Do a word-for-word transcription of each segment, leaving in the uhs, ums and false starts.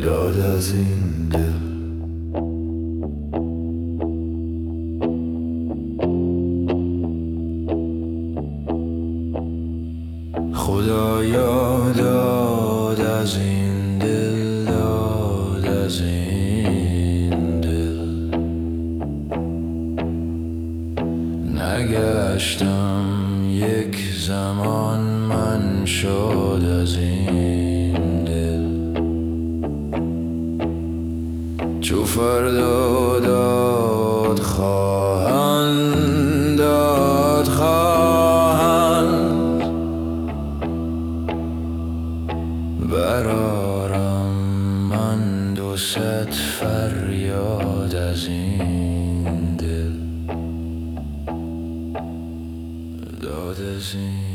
داد از این دل. خدایا داد از این دل، داد از این دل. نگشتم یک زمان من شاد از این دل. چو فردا داد خواهند، داد خواهند، برارم من دو صد فریاد از این دل. داد از این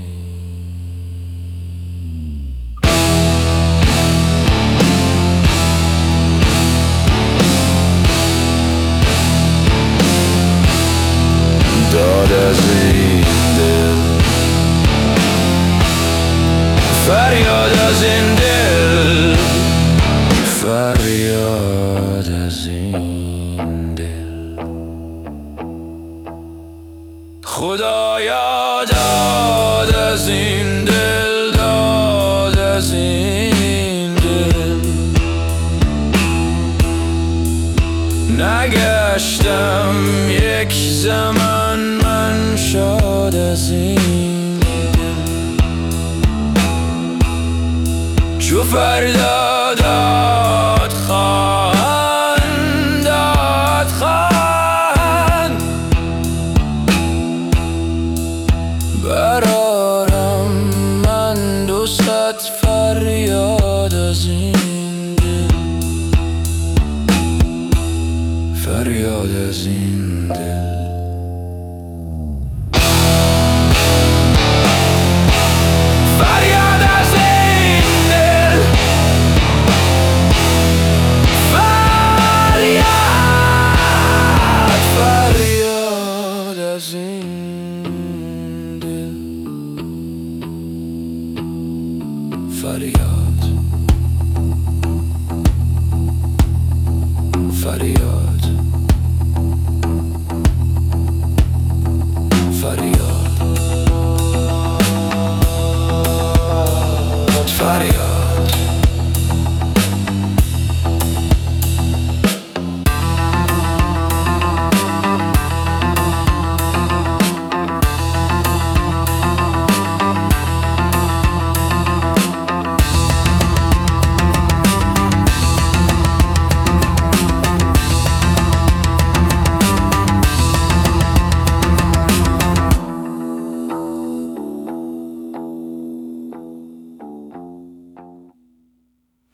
داد از این دل. فریاد از این دل، فریاد از این دل. خدایا داد از این دل، داد از این دل. نگشتم یک زمان من شاد از این دل. چو فردا داد خواهند، داد خواهند، برارم من دو صد فریاد از این دل. فریاد از این دل. فریاد از این دل. فریاد، فریاد از این دل. فریاد، فریاد.